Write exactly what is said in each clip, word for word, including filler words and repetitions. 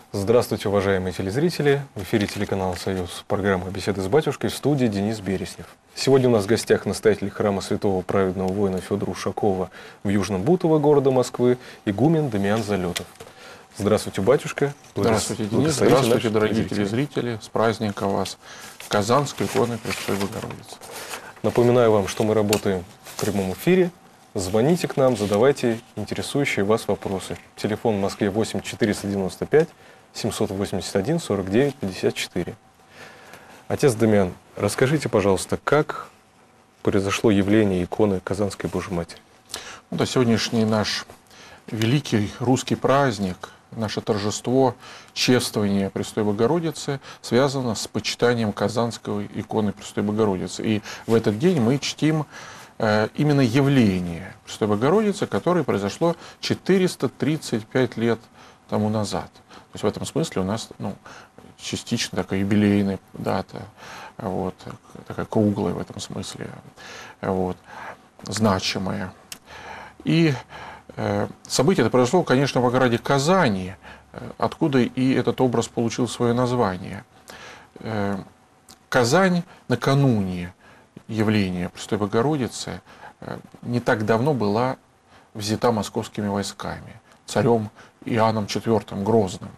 Здравствуйте, уважаемые телезрители! В эфире телеканала «Союз», программа «Беседы с батюшкой», в студии Денис Береснев. Сегодня у нас в гостях настоятель храма святого праведного воина Федора Ушакова в Южном Бутово города Москвы, игумен Дамиан Залетов. Здравствуйте, батюшка! Здравствуйте, Денис! Здравствуйте, дорогие телезрители! С праздником вас! Казанской иконы Пресвятой Богородицы. Напоминаю вам, что мы работаем в прямом эфире. Звоните к нам, задавайте интересующие вас вопросы. Телефон в Москве восемь четыреста девяносто пять семьсот восемьдесят один сорок девять пятьдесят четыре. Отец Дамиан, расскажите, пожалуйста, как произошло явление иконы Казанской Божьей Матери? Ну, да, сегодняшний наш великий русский праздник, наше торжество, чествование Пресвятой Богородицы связано с почитанием Казанской иконы Пресвятой Богородицы. И в этот день мы чтим э, именно явление Пресвятой Богородицы, которое произошло четыреста тридцать пять лет тому назад. То есть в этом смысле у нас ну, частично такая юбилейная дата, вот, такая круглая в этом смысле, вот, значимая. И э, событие это произошло, конечно, в городе Казани, откуда и этот образ получил свое название. Э, Казань накануне явления Пресвятой Богородицы э, не так давно была взята московскими войсками, царем Иоанном четвёртым Грозным.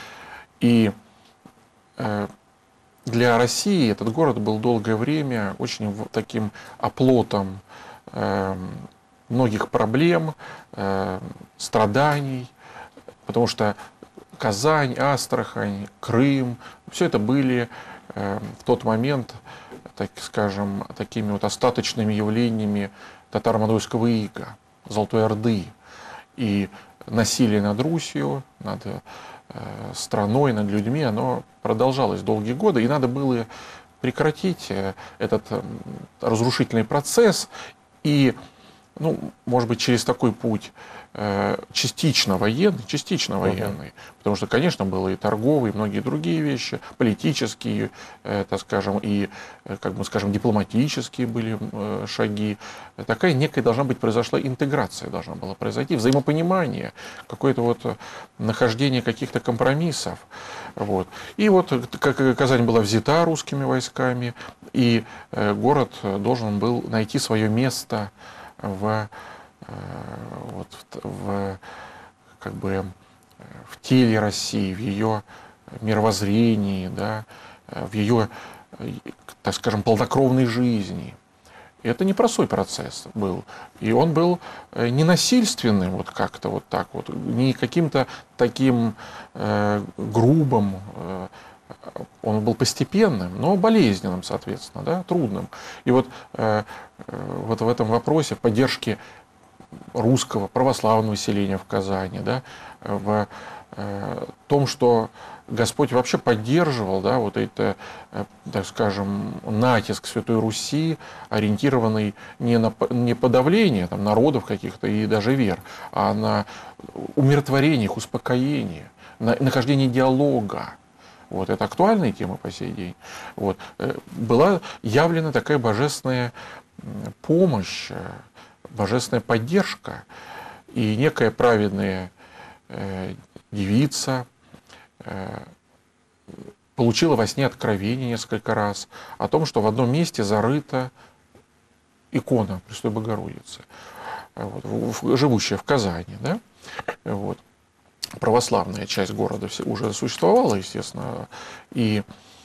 И э, для России этот город был долгое время очень таким оплотом э, многих проблем, э, страданий, потому что Казань, Астрахань, Крым, все это были э, в тот момент, так скажем, такими вот остаточными явлениями татаро-монгольского ига, Золотой Орды. И насилие над Русью, над э, страной, над людьми, оно продолжалось долгие годы, и надо было прекратить э, этот э, разрушительный процесс и, ну, может быть, через такой путь э, частично военный, частично военный, uh-huh. потому что, конечно, было и торговые, и многие другие вещи, политические, э, так скажем, и, э, как мы скажем, дипломатические были э, шаги. Такая некая должна быть, произошла интеграция, должна была произойти, взаимопонимание, какое-то вот нахождение каких-то компромиссов. Вот. И вот как Казань была взята русскими войсками, и э, город должен был найти свое место в, вот, в, как бы, в теле России, в ее мировоззрении, да, в ее, так скажем, полнокровной жизни. И это непростой процесс был. И он был не насильственным, вот как-то вот так вот, не каким-то таким э, грубым, э, он был постепенным, но болезненным, соответственно, да, трудным. И вот, э, вот в этом вопросе, в поддержке русского православного населения в Казани, да, в э, том, что Господь вообще поддерживал, да, вот это, э, так скажем, натиск Святой Руси, ориентированный не на не подавление там, народов каких-то и даже вер, а на умиротворение их, успокоение, на нахождение диалога. Вот, это актуальные темы по сей день. Вот, была явлена такая божественная помощь, божественная поддержка, и некая праведная э, девица э, получила во сне откровение несколько раз о том, что в одном месте зарыта икона Пресвятой Богородицы, вот, живущая в Казани. Да? Вот. Православная часть города уже существовала, естественно, и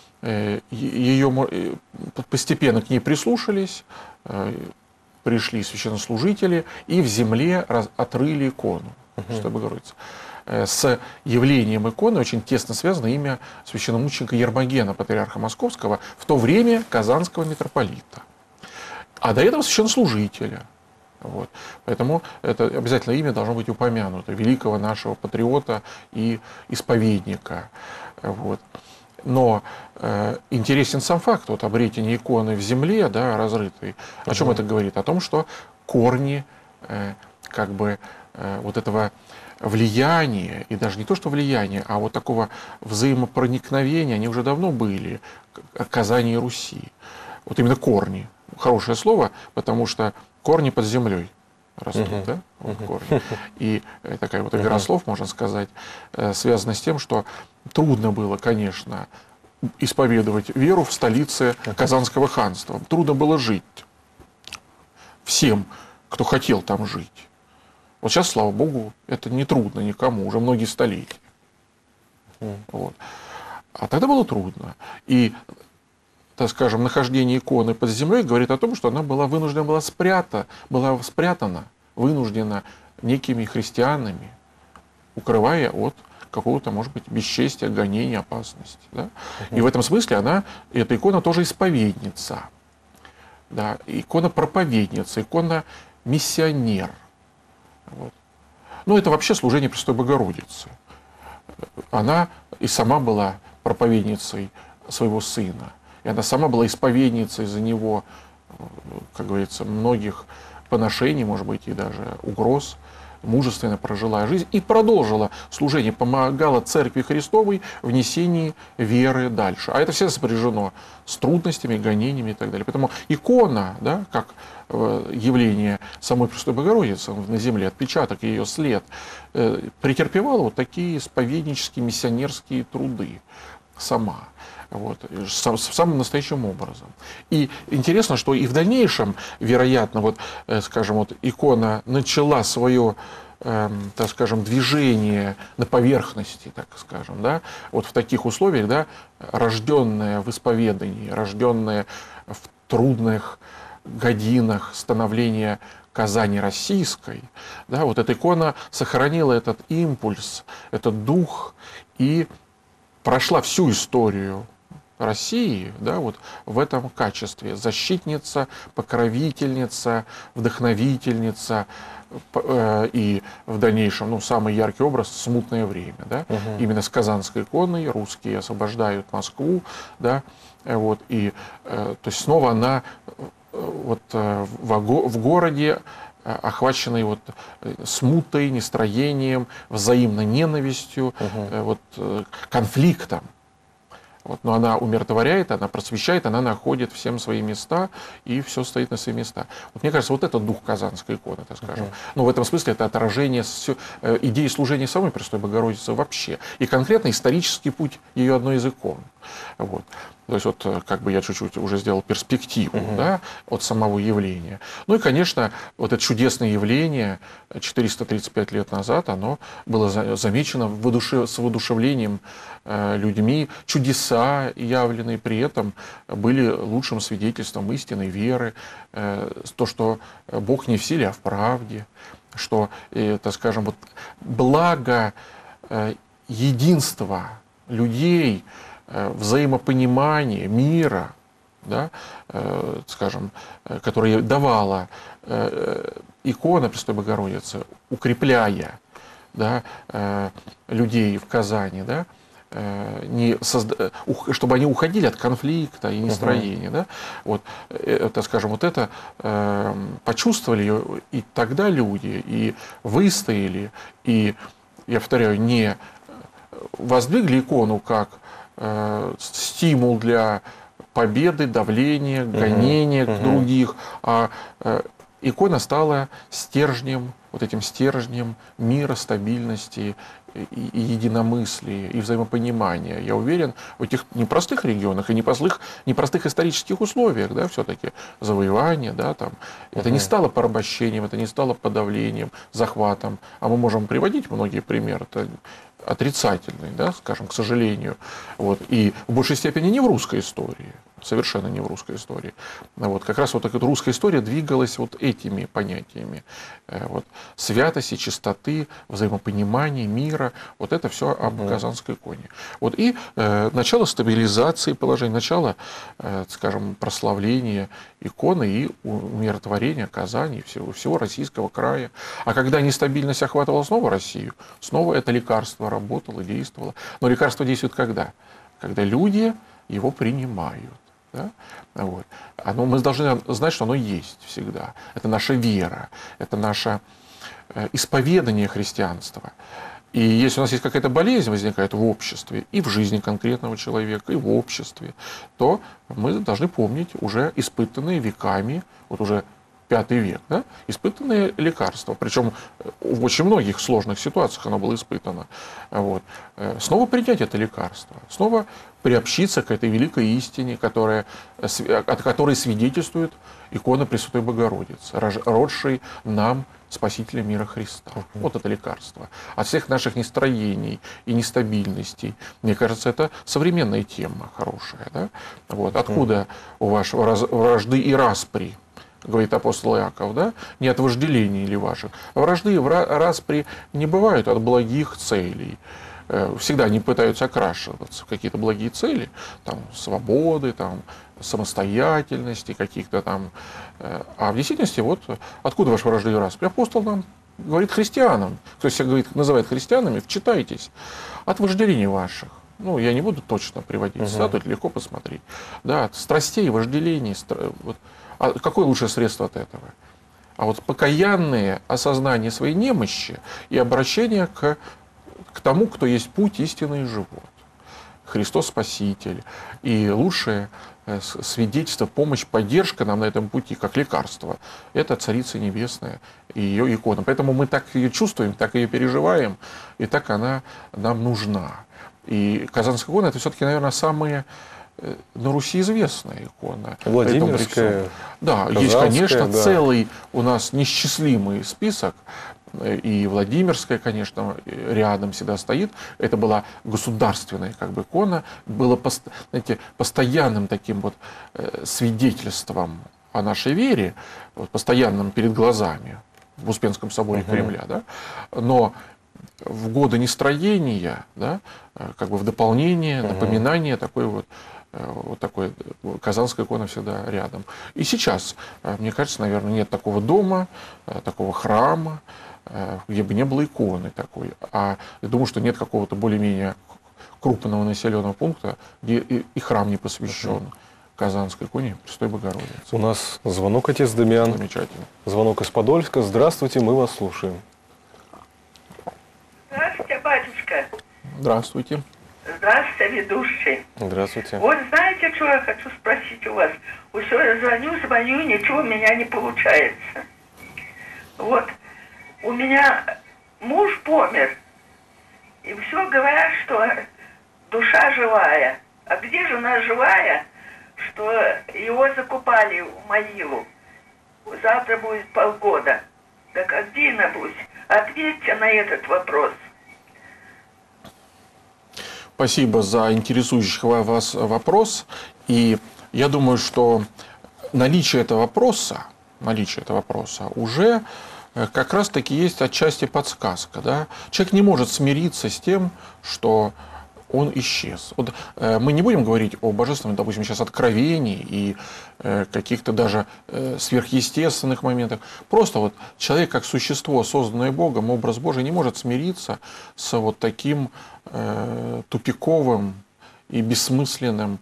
ее постепенно к ней прислушались, пришли священнослужители и в земле отрыли икону Пресвятой Богородицы. С явлением иконы очень тесно связано имя священномученика Ермогена, патриарха Московского, в то время казанского митрополита, а до этого священнослужителя. Вот. Поэтому это обязательно имя должно быть упомянуто, великого нашего патриота и исповедника. Вот. Но э, интересен сам факт вот, обретения иконы в земле, да, разрытой. О uh-huh. чем это говорит? О том, что корни э, как бы, э, вот этого влияния, и даже не то, что влияния, а вот такого взаимопроникновения, они уже давно были, Казани и Руси. Вот именно корни. Хорошее слово, потому что корни под землей. растут, Мгм. да, вот Мгм. корни. И э, такая вот игра Мгм. слов, можно сказать, э, связана с тем, что трудно было, конечно, исповедовать веру в столице Казанского ханства. Трудно было жить всем, кто хотел там жить. Вот сейчас, слава богу, это не трудно никому, уже многие столетия. Мгм. Вот. А тогда было трудно. И, так скажем, нахождение иконы под землей говорит о том, что она была вынуждена была спрята, была спрятана, вынуждена некими христианами, укрывая от какого-то, может быть, бесчестия, гонения, опасности. Да? И в этом смысле она, эта икона тоже исповедница. Да? Икона проповедница, икона миссионер. Вот. Ну, это вообще служение Пресвятой Богородицы. Она и сама была проповедницей своего сына. И она сама была исповедницей за него, как говорится, многих поношений, может быть, и даже угроз. Мужественно прожила жизнь и продолжила служение, помогала Церкви Христовой в несении веры дальше. А это все сопряжено с трудностями, гонениями и так далее. Поэтому икона, да, как явление самой Пресвятой Богородицы на земле, отпечаток, ее след, претерпевала вот такие исповеднические, миссионерские труды сама. Вот, самым настоящим образом. И интересно, что и в дальнейшем, вероятно, вот, скажем, вот икона начала свое, э, так скажем, движение на поверхности, так скажем, да, вот в таких условиях, да, рожденная в исповедании, рожденная в трудных годинах становления Казани российской, да, вот эта икона сохранила этот импульс, этот дух и прошла всю историю России, да, вот в этом качестве. Защитница, покровительница, вдохновительница э, и в дальнейшем, ну, самый яркий образ — смутное время. Да? Угу. Именно с Казанской иконой русские освобождают Москву. Да? Вот, и, э, то есть снова она э, вот, э, в, в городе, охваченный вот смутой, нестроением, взаимной ненавистью, угу. вот, конфликтом. Вот, но она умиротворяет, она просвещает, она находит всем свои места, и все стоит на свои места. Вот, мне кажется, вот это дух Казанской иконы, так скажем. Uh-huh. Ну, в этом смысле это отражение все, э, идеи служения самой Пресвятой Богородицы вообще. И конкретно исторический путь ее одной из икон. Вот. То есть, вот, как бы я чуть-чуть уже сделал перспективу, uh-huh. да, от самого явления. Ну и, конечно, вот это чудесное явление четыреста тридцать пять лет назад, оно было замечено воодушев... с воодушевлением э, людьми. Чудеса, явленные при этом, были лучшим свидетельством истинной веры. Э, то, что Бог не в силе, а в правде. Что, э, так скажем, вот, благо э, единства людей, взаимопонимание мира, да, э, скажем, которое давала э, икона Пресвятой Богородицы, укрепляя, да, э, людей в Казани, да, э, не созда... чтобы они уходили от конфликта и нестроения. Uh-huh. Да, вот, это, скажем, вот это э, почувствовали и тогда люди, и выстояли, и, я повторяю, не воздвигли икону как стимул для победы, давления, гонения uh-huh. uh-huh. других, а э, икона стала стержнем, вот этим стержнем мира, стабильности и, и единомыслия, и взаимопонимания. Я уверен, в этих непростых регионах и непростых, непростых исторических условиях, да, все-таки завоевание, да, там, uh-huh. это не стало порабощением, это не стало подавлением, захватом, а мы можем приводить многие примеры. Это отрицательный, да, скажем, к сожалению. Вот. И в большей степени не в русской истории, совершенно не в русской истории. Вот. Как раз вот эта русская история двигалась вот этими понятиями. Вот. Святости, чистоты, взаимопонимания, мира. Вот это все об uh-huh. Казанской иконе. Вот. И э, начало стабилизации положения, начало, э, скажем, прославления иконы и умиротворения Казани, всего, всего российского края. А когда нестабильность охватывала снова Россию, снова это лекарство работало, действовало. Но лекарство действует когда? Когда люди его принимают. Да? Вот. Оно, мы должны знать, что оно есть всегда. Это наша вера, это наше э, исповедание христианства. И если у нас есть какая-то болезнь, возникает в обществе, и в жизни конкретного человека, и в обществе, то мы должны помнить уже испытанные веками, вот уже пятый век, да? Испытанное лекарство, причем в очень многих сложных ситуациях оно было испытано. Вот. Снова принять это лекарство, снова приобщиться к этой великой истине, которая, от которой свидетельствует икона Пресвятой Богородицы, родшей нам Спасителя мира Христа. Вот это лекарство. От всех наших нестроений и нестабильностей. Мне кажется, это современная тема хорошая. Да? Вот. Откуда у вашего вражды и распри, говорит апостол Иаков, да? Не от вожделений ли ваших. Вражды и распри не бывают от благих целей. Всегда они пытаются окрашиваться в какие-то благие цели, там, свободы, там, самостоятельности, каких-то там. А в действительности, вот откуда ваш вражды и распри? Апостол нам говорит христианам, кто себя говорит, называет христианами, вчитайтесь, от вожделений ваших. Ну, я не буду точно приводить, угу. Да, тут легко посмотреть. Да, от страстей, вожделений. Вот. А какое лучшее средство от этого? А вот покаянное осознание своей немощи и обращение к к тому, кто есть путь, истинный и живот. Христос Спаситель. И лучшее свидетельство, помощь, поддержка нам на этом пути, как лекарство, это Царица Небесная и ее икона. Поэтому мы так ее чувствуем, так ее переживаем, и так она нам нужна. И Казанская икона — это все-таки, наверное, самая на Руси известная икона. Владимирская. Да, есть, конечно, да. Целый у нас неисчислимый список. И Владимирская, конечно, рядом всегда стоит. Это была государственная как бы икона, было, знаете, постоянным таким вот свидетельством о нашей вере, вот, постоянным перед глазами в Успенском соборе uh-huh. Кремля. Да? Но в годы нестроения, да, как бы в дополнение, uh-huh. напоминание такой вот, вот такой Казанская икона всегда рядом. И сейчас, мне кажется, наверное, нет такого дома, такого храма, где бы не было иконы такой. А я думаю, что нет какого-то более-менее крупного населенного пункта, где и храм не посвящен Казанской иконе Пресвятой Богородицы. У нас звонок, отец Дамиан. Замечательно. Звонок из Подольска. Здравствуйте, мы вас слушаем. Здравствуйте, батюшка. Здравствуйте. Здравствуйте, ведущий. Здравствуйте. Вот знаете, что я хочу спросить у вас? Все, я звоню, звоню, ничего у меня не получается. Вот. У меня муж помер, и все говорят, что душа живая. А где же она живая, что его закупали в могилу? Завтра будет полгода. Так а где она будет? Ответьте на этот вопрос. Спасибо за интересующий вас вопрос. И я думаю, что наличие этого вопроса, наличие этого вопроса уже как раз-таки есть отчасти подсказка. Да? Человек не может смириться с тем, что он исчез. Вот, э, мы не будем говорить о божественном, допустим, сейчас откровении и э, каких-то даже э, сверхъестественных моментах. Просто вот человек, как существо, созданное Богом, образ Божий, не может смириться с вот таким э, тупиковым и бессмысленным,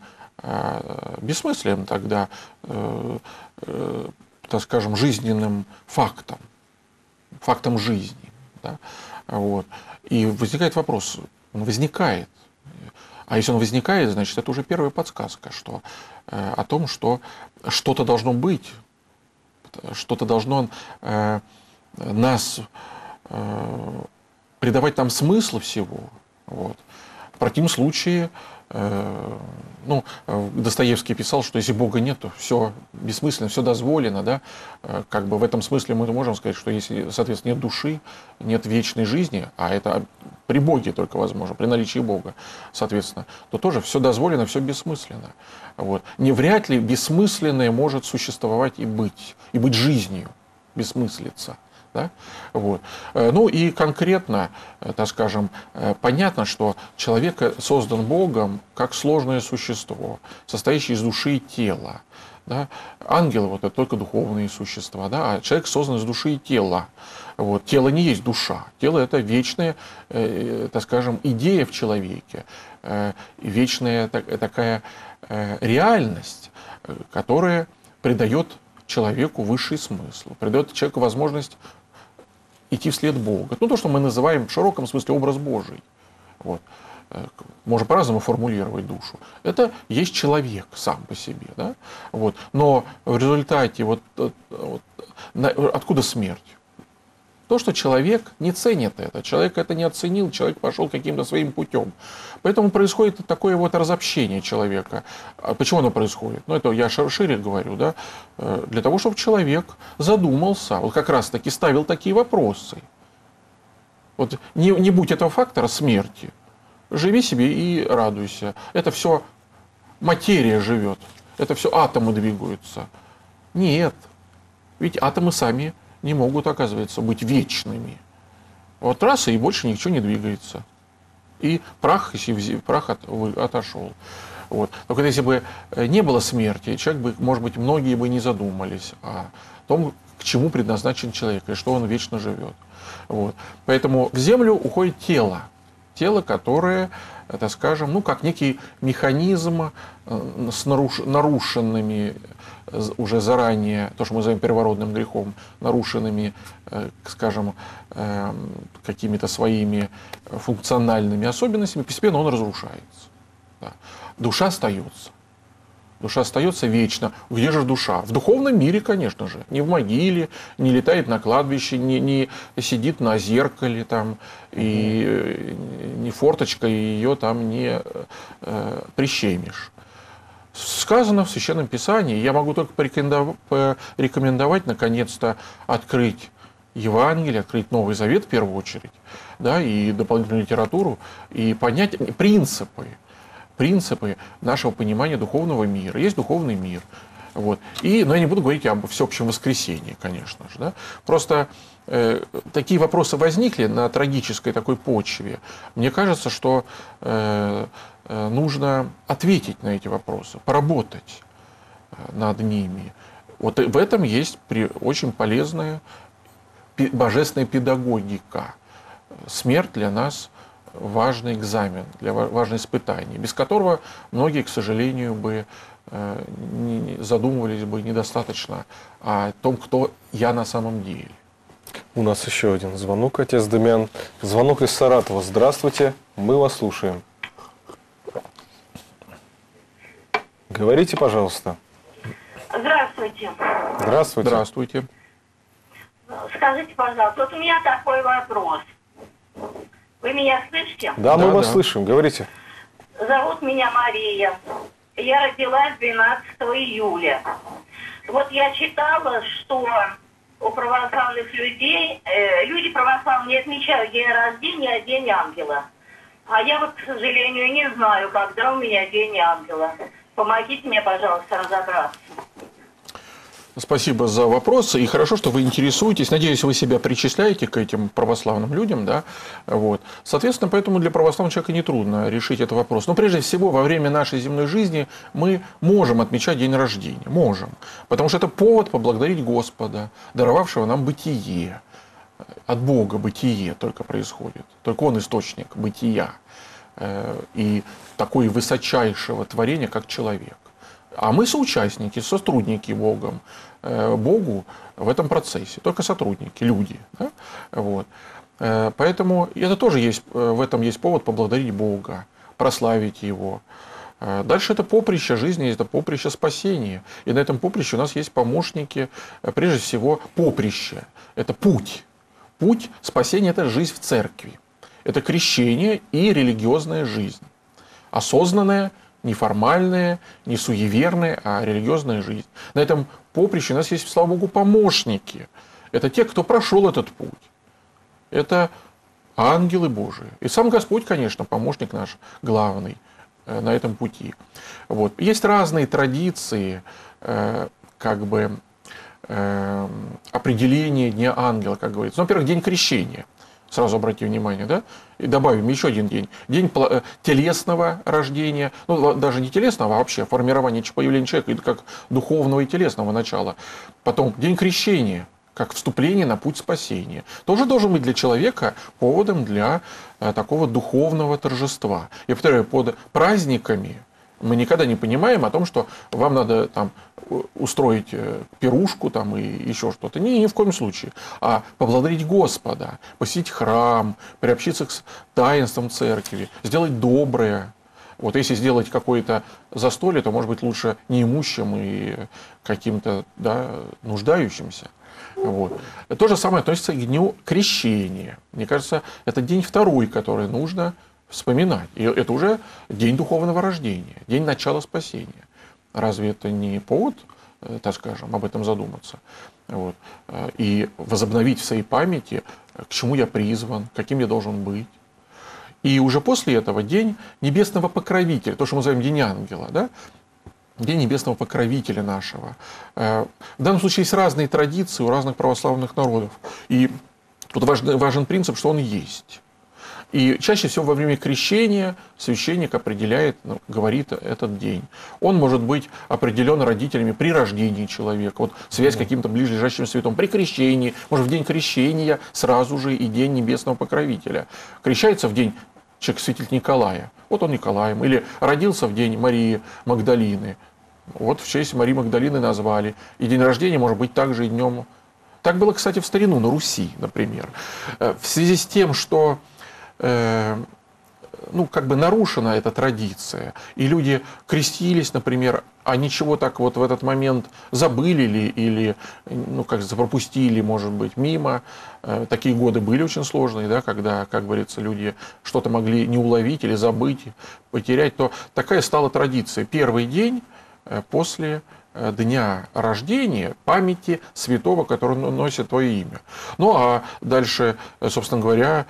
э, бессмысленным тогда, э, э, так скажем, жизненным фактом. Фактом жизни. Да? Вот. И возникает вопрос, он возникает. А если он возникает, значит, это уже первая подсказка, что, э, о том, что что-то должно быть, что-то должно э, нас э, придавать нам смысл всего. Вот. В противном случае, э, ну, Достоевский писал, что если Бога нет, то все бессмысленно, все дозволено. Да? Как бы в этом смысле мы можем сказать, что если, соответственно, нет души, нет вечной жизни, а это при Боге только возможно, при наличии Бога, соответственно, то тоже все дозволено, все бессмысленно. Вот. Не вряд ли бессмысленное может существовать и быть, и быть жизнью, бессмыслица. Да? Вот. Ну и конкретно, так скажем, понятно, что человек создан Богом как сложное существо, состоящее из души и тела. Да? Ангелы вот, это только духовные существа, да? А человек создан из души и тела. Вот. Тело не есть душа. Тело — это вечная, э, так скажем, идея в человеке, э, вечная так, такая э, реальность, которая придает человеку высший смысл, придает человеку возможность идти вслед Бога. Ну, то, что мы называем в широком смысле образ Божий. Вот. можно по-разному формулировать душу, это есть человек сам по себе. Да? Вот. Но в результате вот, вот, откуда смерть? То, что человек не ценит это, человек это не оценил, человек пошел каким-то своим путем. Поэтому происходит такое вот разобщение человека. А почему оно происходит? Ну, это я шире говорю, да? Для того, чтобы человек задумался, вот как раз-таки ставил такие вопросы. Вот не, не будь этого фактора смерти, живи себе и радуйся. Это все материя живет, это все атомы двигаются. Нет, ведь атомы сами не могут, оказывается, быть вечными. Вот раз, и больше ничего не двигается. И прах, если прах от, отошел. Вот. Только если бы не было смерти, человек бы, может быть, многие бы не задумались о том, к чему предназначен человек, и что он вечно живет. Вот. Поэтому в землю уходит тело. Тело, которое, так скажем, ну, как некий механизм с наруш... нарушенными уже заранее, то, что мы называем первородным грехом, нарушенными, скажем, какими-то своими функциональными особенностями, постепенно он разрушается. Да. Душа остается. Душа остается вечно. Где же душа? В духовном мире, конечно же. Не в могиле, не летает на кладбище, не, не сидит на зеркале, там, и не форточкой ее там не э, прищемишь. Сказано в Священном Писании, я могу только порекомендовать, наконец-то, открыть Евангелие, открыть Новый Завет в первую очередь, да, и дополнительную литературу, и понять принципы, принципы нашего понимания духовного мира. Есть духовный мир. Вот. И, но я не буду говорить об всеобщем воскресении, конечно же. Да. Просто э, такие вопросы возникли на трагической такой почве. Мне кажется, что э, э, нужно ответить на эти вопросы, поработать над ними. Вот в этом есть при, очень полезная божественная педагогика. Смерть для нас важный экзамен, для важное испытание, без которого многие, к сожалению, бы э, не задумывались бы недостаточно о том, кто я на самом деле. У нас еще один звонок, отец Дамиан. Звонок из Саратова. Здравствуйте, мы вас слушаем. Говорите, пожалуйста. Здравствуйте. Здравствуйте. Здравствуйте. Скажите, пожалуйста, вот у меня такой вопрос. Вы меня слышите? Да, мы Да, вас да. слышим. Говорите. Зовут меня Мария. Я родилась двенадцатого июля. Вот я читала, что у православных людей, э, люди православные не отмечают день рождения, а день ангела. А я вот, к сожалению, не знаю, когда у меня день ангела. Помогите мне, пожалуйста, разобраться. Спасибо за вопросы. И хорошо, что вы интересуетесь. Надеюсь, вы себя причисляете к этим православным людям. Да? Вот. Соответственно, поэтому для православного человека нетрудно решить этот вопрос. Но прежде всего, во время нашей земной жизни мы можем отмечать день рождения. Можем. Потому что это повод поблагодарить Господа, даровавшего нам бытие. От Бога бытие только происходит. Только Он источник бытия. И такой высочайшего творения, как человек. А мы соучастники, сотрудники Богом, Богу в этом процессе. Только сотрудники, люди. Да? Вот. Поэтому это тоже есть, в этом есть повод поблагодарить Бога, прославить Его. Дальше это поприще жизни, это поприще спасения. И на этом поприще у нас есть помощники, прежде всего, поприще. Это путь. Путь спасения – это жизнь в церкви. Это крещение и религиозная жизнь. Осознанная, неформальная, не суеверная, а религиозная жизнь. На этом поприще у нас есть, слава Богу, помощники. Это те, кто прошел этот путь. Это ангелы Божии. И сам Господь, конечно, помощник наш главный на этом пути. Вот. Есть разные традиции, как бы, определения Дня Ангела, как говорится. Ну, во-первых, День Крещения. Сразу обратите внимание, да? И добавим еще один день. День телесного рождения. Ну, даже не телесного, а вообще формирования, появления человека, как духовного и телесного начала. Потом День Крещения, как вступление на путь спасения. Тоже должен быть для человека поводом для такого духовного торжества. Я повторяю, под праздниками Мы никогда не понимаем о том, что вам надо там устроить пирушку там, и еще что-то. Ни, ни в коем случае. А поблагодарить Господа, посетить храм, приобщиться к таинствам церкви, сделать доброе. Вот если сделать какое-то застолье, то, может быть, лучше неимущим и каким-то, да, нуждающимся. Вот. То же самое относится к дню крещения. Мне кажется, это день второй, который нужно вспоминать. И это уже день духовного рождения, день начала спасения. Разве это не повод, так скажем, об этом задуматься? Вот. И возобновить в своей памяти, к чему я призван, каким я должен быть. И уже после этого день небесного покровителя, то, что мы называем День Ангела, да? День небесного покровителя нашего. В данном случае есть разные традиции у разных православных народов. И тут важен, важен принцип, что он есть. И чаще всего во время крещения священник определяет, ну, говорит этот день. Он может быть определен родителями при рождении человека. Вот связь с каким-то ближайшим святым. При крещении, может, в день крещения сразу же и день небесного покровителя. Крещается в день человек святитель Николая. Вот он Николаем. Или родился в день Марии Магдалины. Вот в честь Марии Магдалины назвали. И день рождения может быть также и днем. Так было, кстати, в старину, на Руси, например. В связи с тем, что ну, как бы нарушена эта традиция, и люди крестились, например, а ничего так вот в этот момент забыли ли или, ну, как пропустили, может быть, мимо. Такие годы были очень сложные, да, когда, как говорится, люди что-то могли не уловить или забыть, потерять, то такая стала традиция. Первый день после дня рождения памяти святого, который носит твое имя. Ну, а дальше, собственно говоря,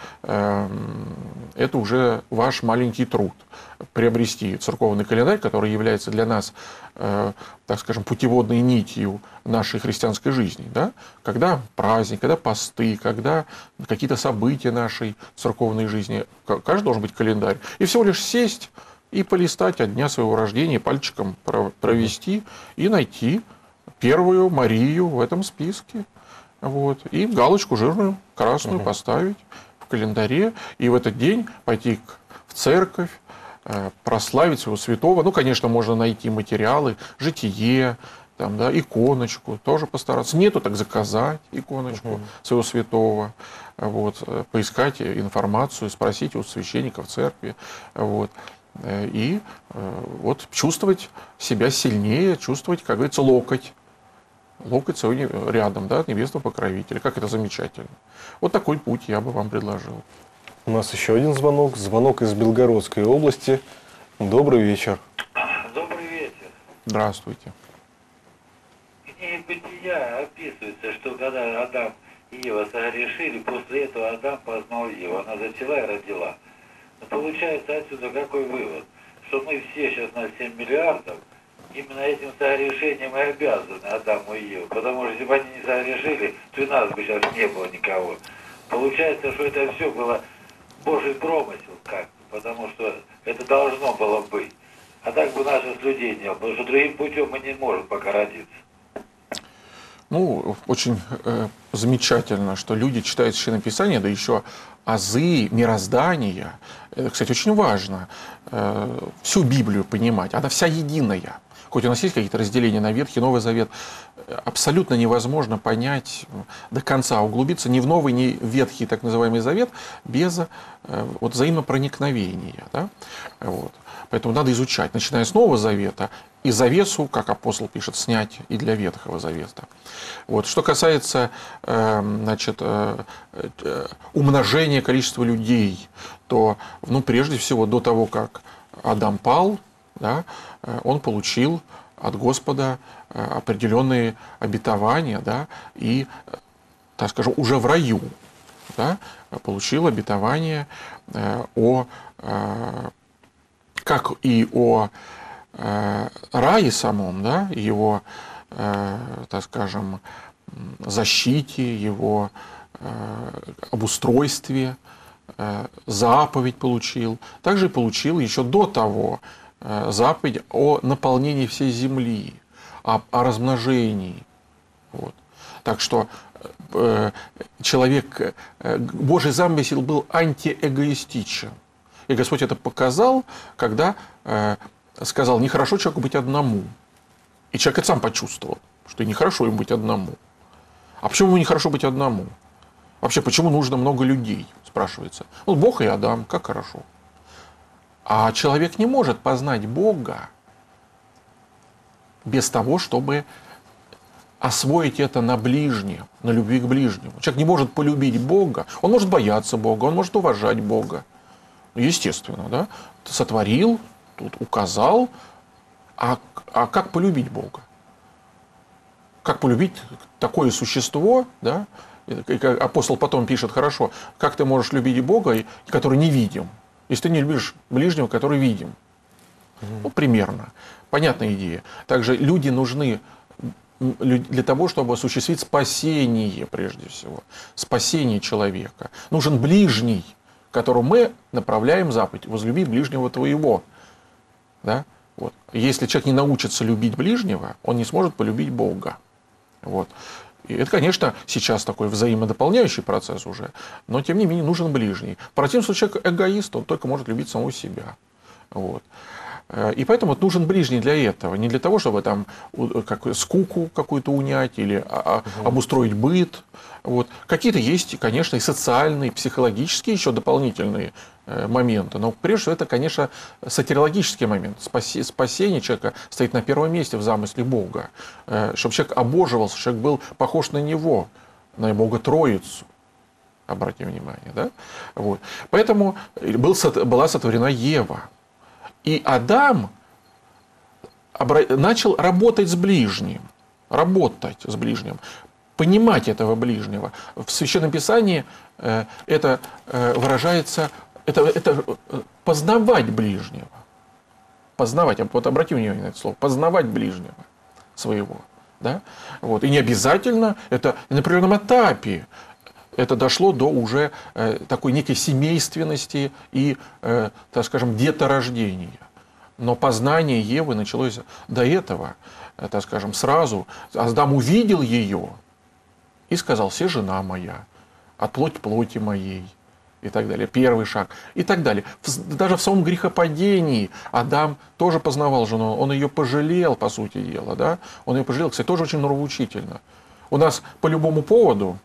это уже ваш маленький труд. Приобрести церковный календарь, который является для нас, так скажем, путеводной нитью нашей христианской жизни. Да? Когда праздник, когда посты, когда какие-то события нашей церковной жизни. Каждый должен быть календарь. И всего лишь сесть и полистать от дня своего рождения, пальчиком провести и найти первую Марию в этом списке. Вот. И галочку жирную, красную угу. поставить в календаре. И в этот день пойти в церковь, прославить своего святого. Ну, конечно, можно найти материалы, житие, там, да, иконочку, тоже постараться. Нету, так заказать иконочку угу. своего святого. Вот. Поискать информацию, спросить у священника в церкви. Вот. И вот чувствовать себя сильнее, чувствовать, как говорится, локоть. Локоть свой рядом, да, от небесного покровителя. Как это замечательно. Вот такой путь я бы вам предложил. У нас еще один звонок. Звонок из Белгородской области. Добрый вечер. Добрый вечер. Здравствуйте. В книге Бытия описывается, что когда Адам и Ева согрешили, после этого Адам познал Еву. Она зачала и родила. Получается отсюда какой вывод? Что мы все сейчас на семь миллиардов именно этим согрешением и обязаны Адаму и Еве. Потому что если бы они не согрешили, то и нас бы сейчас не было никого. Получается, что это все было Божий промысел как-то, потому что это должно было быть. А так бы наших людей не было, потому что другим путем мы не можем пока родиться. Ну, очень э, замечательно, что люди читают Священное Писание, да еще азы мироздания. Это, кстати, очень важно. Э, всю Библию понимать, она вся единая. Хоть у нас есть какие-то разделения на Ветхий, Новый Завет, абсолютно невозможно понять до конца, углубиться ни в Новый, ни в Ветхий, так называемый Завет, без э, вот, взаимопроникновения. Да? Вот. Поэтому надо изучать, начиная с Нового Завета, и завесу, как апостол пишет, снять и для Ветхого Завета. Вот. Что касается э, значит, э, э, умножения количества людей, то, ну, прежде всего, до того, как Адам пал, да, он получил от Господа определенные обетования, да, и, так скажем, уже в раю, да, получил обетование о, как и о рае самом, да, его, так скажем, защите, его обустройстве, заповедь получил. Также получил еще до того заповедь о наполнении всей земли, о, о размножении. Вот. Так что э, человек, э, Божий замысел был антиэгоистичен. И Господь это показал, когда э, сказал, нехорошо человеку быть одному. И человек это сам почувствовал, что нехорошо ему быть одному. А почему ему нехорошо быть одному? Вообще, почему нужно много людей, спрашивается. Вот Бог и Адам, как хорошо. А человек не может познать Бога без того, чтобы освоить это на ближнем, на любви к ближнему. Человек не может полюбить Бога, он может бояться Бога, он может уважать Бога. Естественно, да? Сотворил, тут указал, а, а как полюбить Бога? Как полюбить такое существо, да? И апостол потом пишет, хорошо, как ты можешь любить Бога, который не видим, если ты не любишь ближнего, который видим? Ну, примерно. Понятная идея. Также люди нужны для того, чтобы осуществить спасение, прежде всего. Спасение человека. Нужен ближний, которому мы направляем заповедь: возлюби ближнего твоего. Да? Вот. Если человек не научится любить ближнего, он не сможет полюбить Бога. Вот. И это, конечно, сейчас такой взаимодополняющий процесс уже, но, тем не менее, нужен ближний. В противном случае человек эгоист, он только может любить самого себя. Вот. И поэтому нужен ближний для этого. Не для того, чтобы там как, скуку какую-то унять или угу. обустроить быт. Вот. Какие-то есть, конечно, и социальные, и психологические еще дополнительные моменты. Но прежде всего это, конечно, сатирологический момент. Спаси, спасение человека стоит на первом месте в замысле Бога. Чтобы человек обоживался, человек был похож на Него, на Бога Троицу. Обратите внимание. Да? Вот. Поэтому был, была сотворена Ева. И Адам начал работать с ближним, работать с ближним, понимать этого ближнего. В Священном Писании это выражается, это, это познавать ближнего. Познавать, вот обратите внимание на это слово, познавать ближнего своего. Да? Вот. И не обязательно, это на определенном этапе. Это дошло до уже э, такой некой семейственности и, э, так скажем, деторождения. Но познание Евы началось до этого, э, так скажем, сразу. Адам увидел ее и сказал: «Се жена моя, от плоти плоти моей». И так далее. Первый шаг. И так далее. Даже в самом грехопадении Адам тоже познавал жену. Он ее пожалел, по сути дела. Да? Он ее пожалел. Кстати, тоже очень нравоучительно. У нас по любому поводу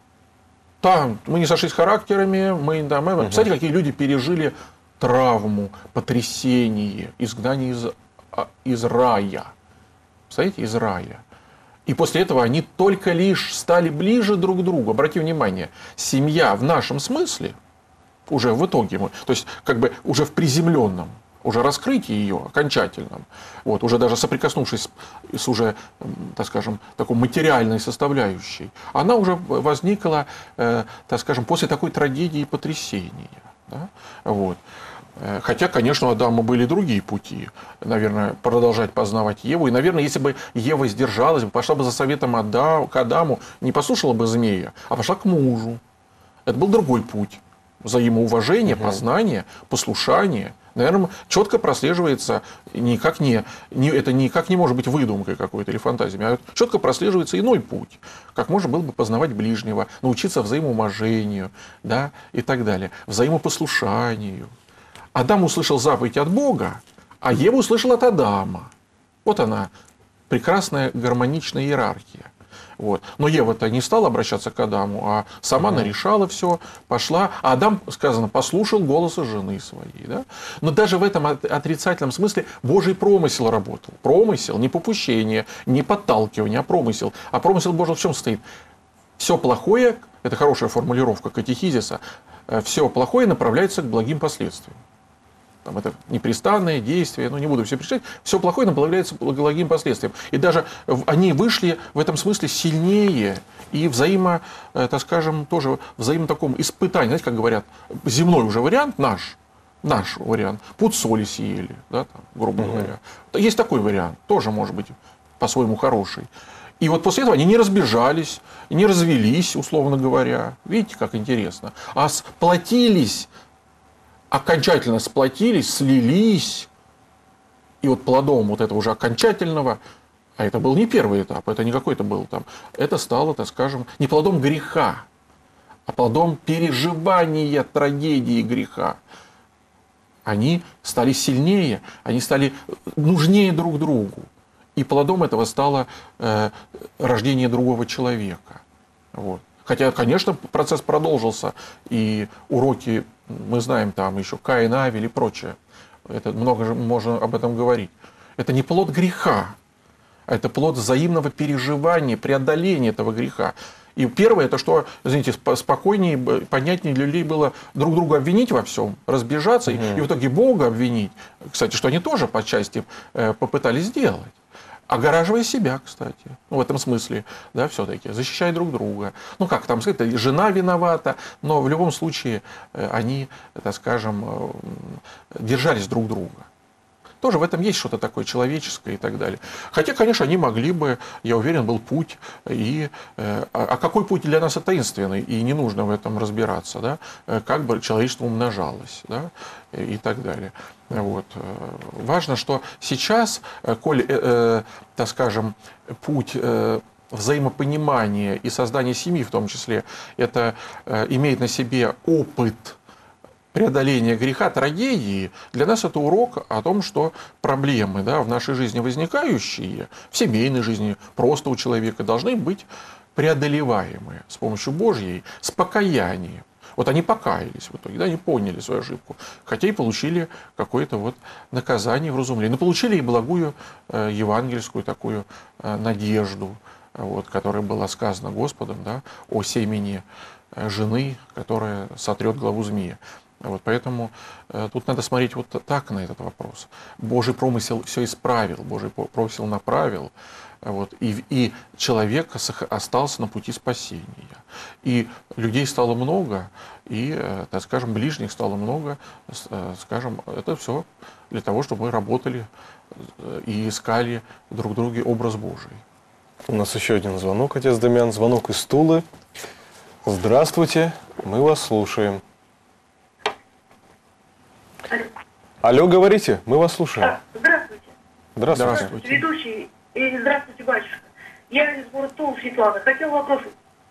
там мы не сошлись характерами, мы, да, мы, угу. Представляете, какие люди пережили травму, потрясение, изгнание из, из рая. Представляете, из рая. И после этого они только лишь стали ближе друг к другу. Обратите внимание, семья в нашем смысле, уже в итоге, мы, то есть как бы уже в приземленном, уже раскрытии ее окончательном, вот, уже даже соприкоснувшись с, с уже, так скажем, такой материальной составляющей, она уже возникла, э, так скажем, после такой трагедии и потрясения. Да? Вот. Хотя, конечно, у Адама были другие пути. Наверное, продолжать познавать Еву. И, наверное, если бы Ева сдержалась, пошла бы за советом Адам, к Адаму, не послушала бы змея, а пошла к мужу. Это был другой путь. Взаимоуважение, угу. познание, послушание. Наверное, четко прослеживается, никак не, не, это никак не может быть выдумкой какой-то или фантазиями, а четко прослеживается иной путь. Как можно было бы познавать ближнего, научиться взаимоуважению, да, и так далее, взаимопослушанию. Адам услышал заповедь от Бога, а Ева услышала от Адама. Вот она, прекрасная гармоничная иерархия. Вот. Но Ева-то не стала обращаться к Адаму, а сама угу. нарешала все, пошла. А Адам, сказано, послушал голоса жены своей. Да? Но даже в этом отрицательном смысле Божий промысел работал. Промысел, не попущение, не подталкивание, а промысел. А промысел Божий в чем стоит? Все плохое, это хорошая формулировка катехизиса, все плохое направляется к благим последствиям. Там это непрестанное действие, ну не буду все перечислять, все плохое направляется к благим последствиям. И даже они вышли в этом смысле сильнее и взаимо, так скажем, тоже взаимо таком испытании, знаете, как говорят, земной уже вариант наш, наш вариант, пуд соли съели, да, там, грубо угу. говоря. Есть такой вариант, тоже может быть по-своему хороший. И вот после этого они не разбежались, не развелись, условно говоря. Видите, как интересно. А сплотились, окончательно сплотились, слились. И вот плодом вот этого уже окончательного, а это был не первый этап, это не какой-то был там, это стало, так скажем, не плодом греха, а плодом переживания трагедии греха. они стали сильнее, они стали нужнее друг другу. И плодом этого стало э, рождение другого человека. Вот. Хотя, конечно, процесс продолжился, и уроки, мы знаем, там еще Каин, Авель и прочее. Это много же можно об этом говорить. Это не плод греха, а это плод взаимного переживания, преодоления этого греха. И первое, это что, извините, спокойнее, понятнее для людей было друг друга обвинить во всем, разбежаться, угу. и, и в итоге Бога обвинить. Кстати, что они тоже по части э, попытались сделать. Огораживая себя, кстати, ну, в этом смысле, да, все-таки, защищая друг друга. Ну, как там сказать, жена виновата, но в любом случае э, они, так скажем, э, держались друг друга. Тоже в этом есть что-то такое человеческое и так далее. Хотя, конечно, они могли бы, я уверен, был путь. И, э, а какой путь для нас таинственный, и не нужно в этом разбираться, да? Как бы человечество умножалось, да? И так далее. Вот. Важно, что сейчас, коль, э, э, так скажем, путь э, взаимопонимания и создания семьи в том числе, это э, имеет на себе опыт преодоления греха, трагедии, для нас это урок о том, что проблемы, да, в нашей жизни возникающие, в семейной жизни, просто у человека, должны быть преодолеваемые с помощью Божьей, с покаянием. Вот они покаялись в итоге, да, они поняли свою ошибку, хотя и получили какое-то вот наказание, вразумление. Но получили и благую э, евангельскую такую э, надежду, вот, которая была сказана Господом, да, о семени э, жены, которая сотрет главу змея. Вот, поэтому э, тут надо смотреть вот так на этот вопрос. Божий промысел все исправил, Божий промысел направил, вот, и, и человек остался на пути спасения. И людей стало много, и, э, так скажем, ближних стало много. Э, скажем, это все для того, чтобы мы работали э, и искали друг в друге образ Божий. У нас еще один звонок, отец Дамиан, звонок из Тулы. Здравствуйте, мы вас слушаем. Алло. Алло, говорите, мы вас слушаем. А, здравствуйте. Здравствуйте. Здравствуйте, ведущий. И здравствуйте, батюшка. Я из города Тула, Светлана. Хотела вопрос.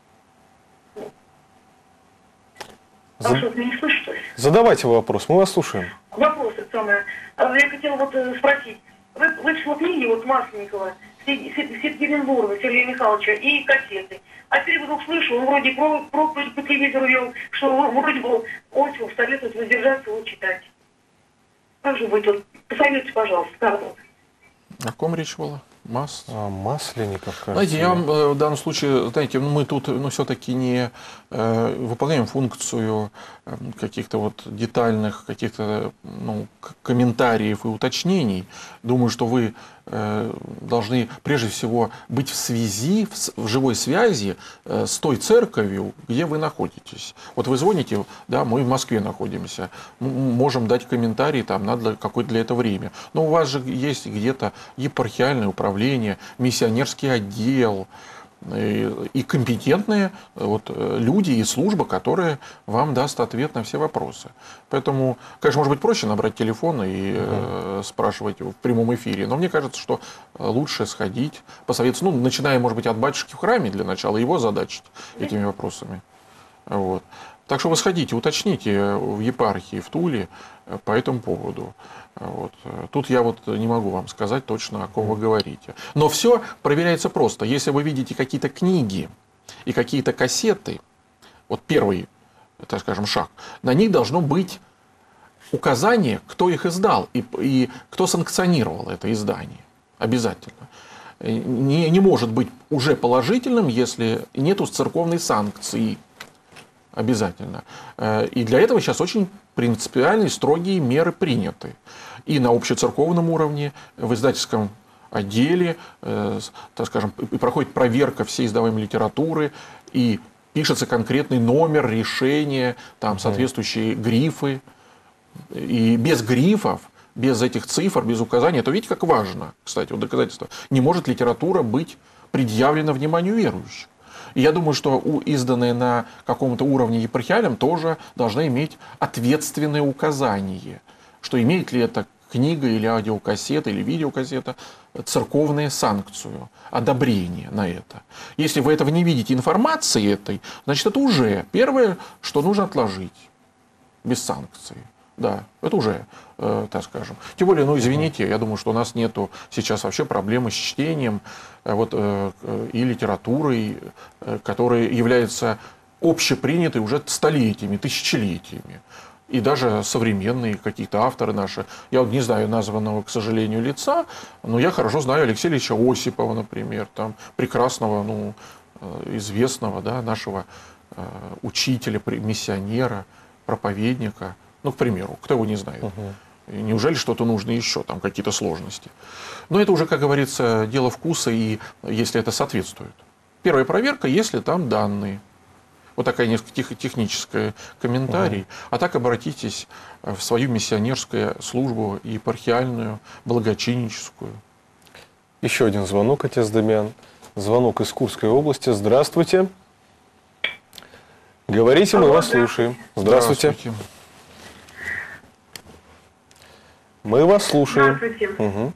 За... А что, ты не слышишь, что ли? Задавайте вопрос, мы вас слушаем. Вопрос это самое. Я хотела вот спросить. Вы, вышла книги вот Масленникова, Сергея Сергея Михайловича и кассеты. А теперь вдруг слышу, он вроде про, проповедь по телевизору вел, что вроде бы Осипов советует воздержаться его читать. Как же вы тут? Посоветуйте, пожалуйста, как вот. О ком речь была? Мас... А, Масленников, кажется. Знаете, я вам в данном случае, знаете, мы тут ну, все-таки не э, выполняем функцию э, каких-то вот детальных каких-то ну, комментариев и уточнений. Думаю, что вы э, должны прежде всего быть в связи, в, в живой связи э, с той церковью, где вы находитесь. Вот вы звоните, да, мы в Москве находимся, мы можем дать комментарий, там надо какое-то для этого время. Но у вас же есть где-то епархиальное управление, миссионерский отдел и компетентные вот, люди и служба, которые вам даст ответ на все вопросы. Поэтому, конечно, может быть проще набрать телефон и э, спрашивать в прямом эфире, но мне кажется, что лучше сходить, посоветоваться, ну, начиная, может быть, от батюшки в храме для начала, его задачить этими вопросами. Вот. Так что вы сходите, уточните в епархии, в Туле по этому поводу. Вот. Тут я вот не могу вам сказать точно, о ком вы говорите. Но все проверяется просто. Если вы видите какие-то книги и какие-то кассеты, вот первый, так скажем, шаг, на них должно быть указание, кто их издал и, и кто санкционировал это издание. Обязательно. Не, не может быть уже положительным, если нету церковной санкции. Обязательно. И для этого сейчас очень принципиальные, строгие меры приняты. И на общецерковном уровне, в издательском отделе, э, так скажем, и проходит проверка всей издаваемой литературы, и пишется конкретный номер, решение, там соответствующие грифы. И без грифов, без этих цифр, без указаний, это видите, как важно, кстати, вот доказательство, не может литература быть предъявлена вниманию верующих. И я думаю, что изданные на каком-то уровне епархиальном тоже должны иметь ответственное указание, что имеет ли эта книга или аудиокассета или видеокассета церковную санкцию, одобрение на это. Если вы этого не видите, информации этой, значит, это уже первое, что нужно отложить без санкции. Да, это уже, э, так скажем. Тем более, ну, извините, я думаю, что у нас нету сейчас вообще проблемы с чтением э, вот, э, и литературой, э, которая является общепринятой уже столетиями, тысячелетиями. И даже современные какие-то авторы наши. Я вот не знаю названного, к сожалению, лица, но я хорошо знаю Алексея Ильича Осипова, например, там, прекрасного, ну, известного, да, нашего э, учителя, миссионера, проповедника. Ну, к примеру, кто его не знает. Угу. Неужели что-то нужно еще, там какие-то сложности? Но это уже, как говорится, дело вкуса, и если это соответствует. Первая проверка, если там данные. Вот такая несколько техническая комментарий. Угу. А так обратитесь в свою миссионерскую службу, епархиальную, благочинническую. Еще один звонок, отец Дамиан. Звонок из Курской области. Здравствуйте. Говорите, мы вас слушаем. Здравствуйте. Здравствуйте. Мы вас слушаем. Здравствуйте. Угу.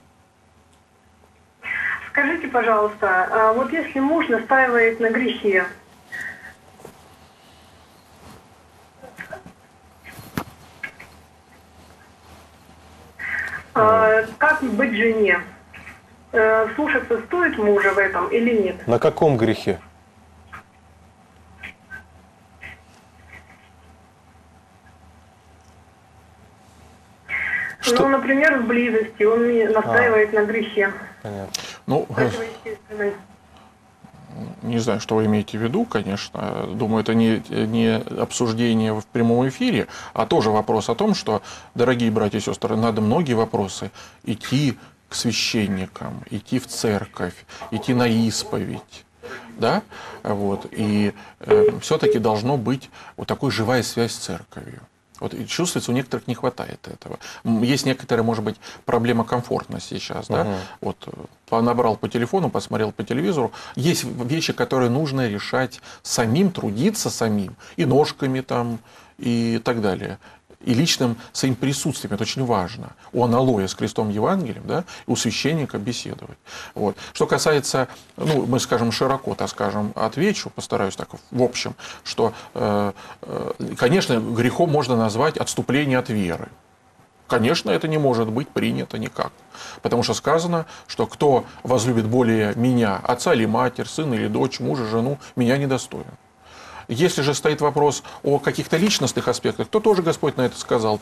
Скажите, пожалуйста, вот если муж настаивает на грехе, как быть жене? Слушаться стоит мужа в этом или нет? На каком грехе? Что? Ну, например, в близости. Он настаивает а. на грехе. Понятно. Ну, не знаю, что вы имеете в виду, конечно. Думаю, это не, не обсуждение в прямом эфире, а тоже вопрос о том, что, дорогие братья и сестры, надо многие вопросы идти к священникам, идти в церковь, идти на исповедь. Да? Вот. И э, все-таки должно быть вот такая живая связь с церковью. Вот, и чувствуется, у некоторых не хватает этого. Есть некоторая, может быть, проблема комфортности сейчас. Да? Uh-huh. Вот, набрал по телефону, посмотрел по телевизору. Есть вещи, которые нужно решать самим, трудиться самим, и ножками там, и так далее. И личным своим присутствием, это очень важно. У аналоя с крестом Евангелием, да, и у священника беседовать. Вот. Что касается, ну, мы скажем широко, так скажем, отвечу, постараюсь так в общем, что, э, э, конечно, грехом можно назвать отступление от веры. Конечно, это не может быть принято никак. Потому что сказано, что кто возлюбит более меня, отца или матерь, сына или дочь, мужа, жену, меня недостоин. Если же стоит вопрос о каких-то личностных аспектах, то тоже Господь на это сказал.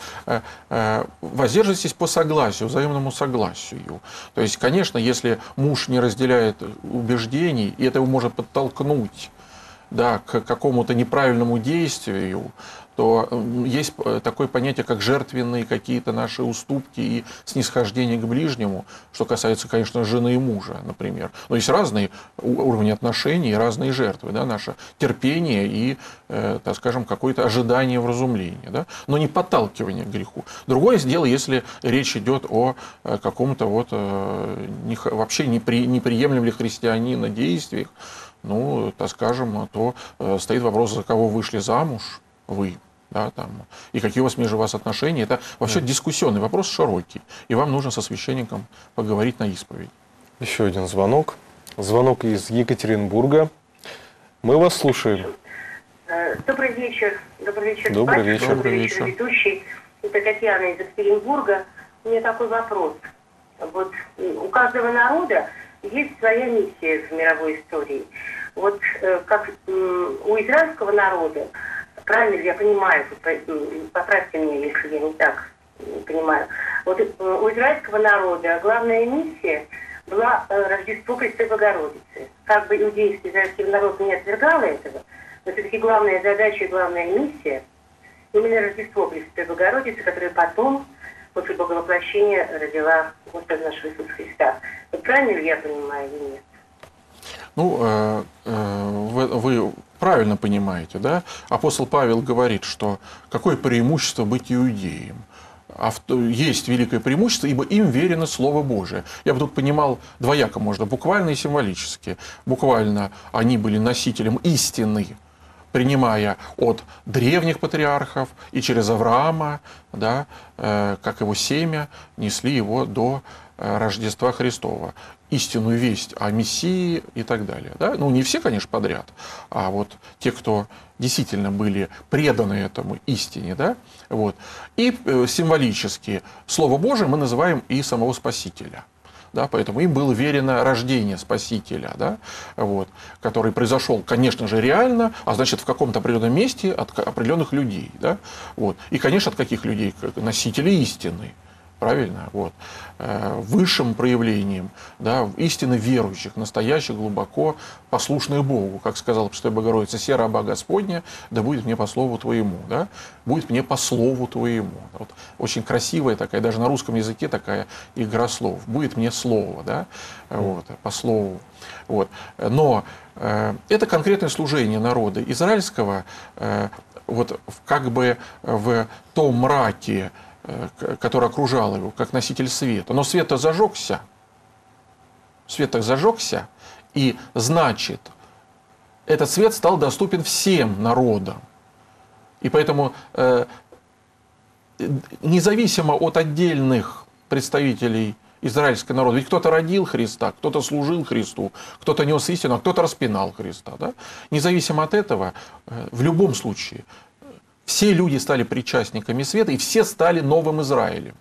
Воздержитесь по согласию, взаимному согласию. То есть, конечно, если муж не разделяет убеждений, и это его может подтолкнуть, да, к какому-то неправильному действию, то есть такое понятие, как жертвенные какие-то наши уступки и снисхождение к ближнему, что касается, конечно, жены и мужа, например. Но есть разные уровни отношений, разные жертвы, да, наше терпение и, э, так скажем, какое-то ожидание вразумления, да, но не подталкивание к греху. Другое дело, если речь идет о каком-то вот, э, не, вообще непри, неприемлемых для христианина действиях, ну, так скажем, то э, стоит вопрос, за кого вышли замуж вы, да, там, и какие у вас между вас отношения. Это вообще да. дискуссионный вопрос, широкий. И вам нужно со священником поговорить на исповедь. Еще один звонок. Звонок из Екатеринбурга. Мы вас слушаем. Добрый вечер. Добрый вечер. Добрый батюшка, вечер. Добрый вечер, ведущий. Это Татьяна из Екатеринбурга. У меня такой вопрос. Вот у каждого народа есть своя миссия в мировой истории. Вот как у израильского народа, правильно ли я понимаю, поправьте меня, если я не так понимаю. Вот у израильского народа главная миссия была Рождество Пресвятой Богородицы. Как бы иудейский израильский народ не отвергал этого, но все-таки главная задача и главная миссия именно Рождество Пресвятой Богородицы, которое потом, после Боговоплощения, родила Господа нашего Иисуса Христа. Вот правильно ли я понимаю или нет? Ну, э, э, вы, вы правильно понимаете, да? Апостол Павел говорит, что какое преимущество быть иудеем? Есть великое преимущество, ибо им верено Слово Божие. Я бы тут понимал двояко можно, буквально и символически. Буквально они были носителем истины принимая от древних патриархов и через Авраама, да, э, как его семя, несли его до э, Рождества Христова. Истинную весть о Мессии и так далее. Да? Ну, не все, конечно, подряд, а вот те, кто действительно были преданы этому истине. Да? Вот. И э, символически Слово Божие мы называем и самого Спасителя. Да, поэтому им было верено рождение Спасителя, да, вот, который произошел, конечно же, реально, а значит, в каком-то определенном месте от определенных людей. Да, вот. И, конечно, от каких людей? Носителей истины. Правильно? Вот. Высшим проявлением, да, истинно верующих, настоящих, глубоко послушных Богу. Как сказала Пресвятая Богородица: «Се раба Господня, да будет мне по слову Твоему». Да? Будет мне по слову Твоему. Вот. Очень красивая такая, даже на русском языке такая игра слов. Будет мне слово, да? Вот, по слову. Вот. Но э, это конкретное служение народа израильского, э, вот, как бы в том мраке, который окружал его, как носитель света. Но свет-то зажегся. Свет-то зажегся, и значит, этот свет стал доступен всем народам. И поэтому э, независимо от отдельных представителей израильского народа, ведь кто-то родил Христа, кто-то служил Христу, кто-то нес истину, а кто-то распинал Христа. Да? Независимо от этого, э, в любом случае, все люди стали причастниками света, и все стали новым Израилем.